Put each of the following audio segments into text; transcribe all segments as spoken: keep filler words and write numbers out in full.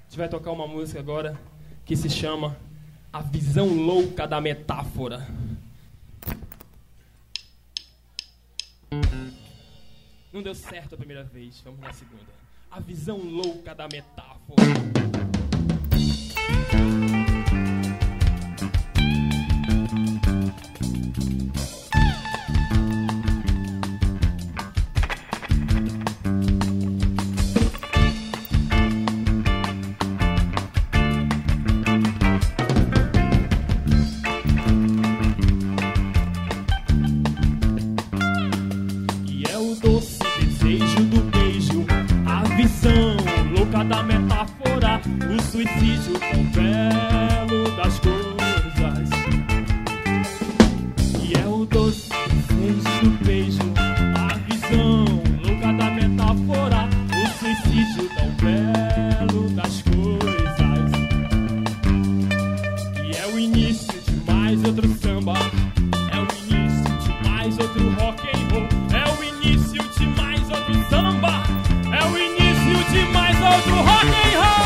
A gente vai tocar uma música agora que se chama A Visão Louca da Metáfora. Não deu certo a primeira vez, vamos na segunda. A Visão Louca da Metáfora. Da metáfora, o suicídio tão belo das coisas. E é o doce desejo do beijo, a visão louca da metáfora, o suicídio tão belo das coisas. E é o início de mais outro samba, é o início de mais outro rock and roll, é o início de mais outro samba, é o início de mais outro rock and roll.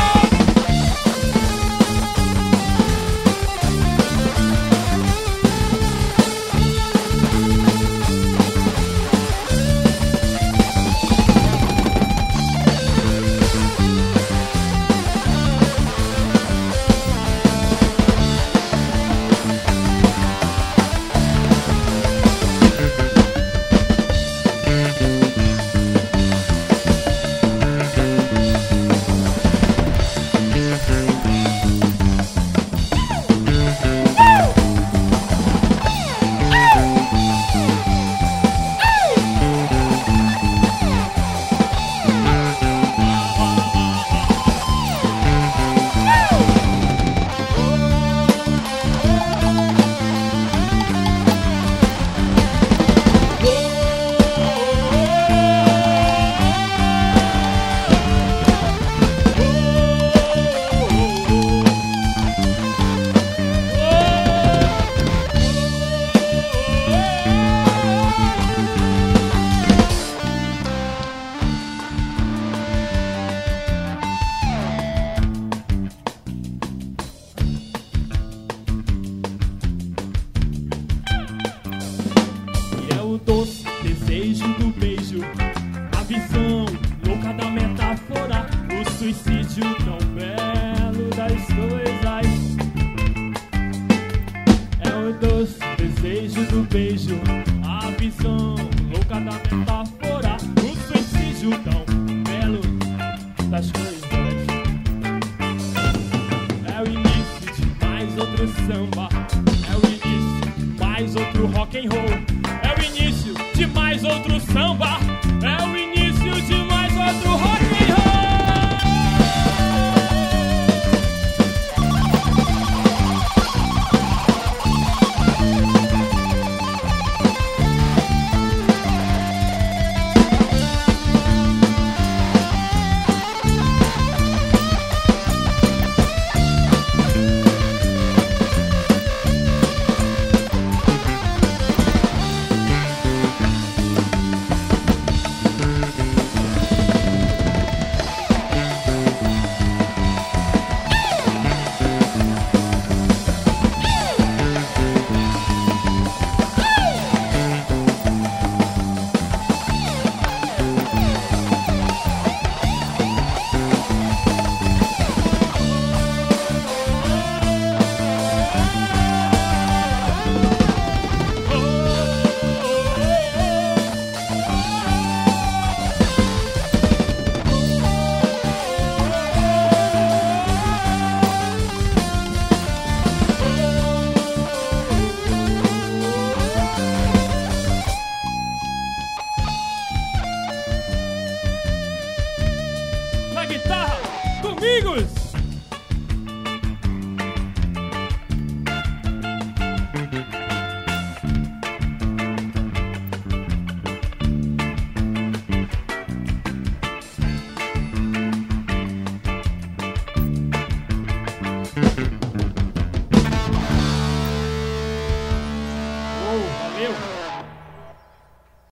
Domingos!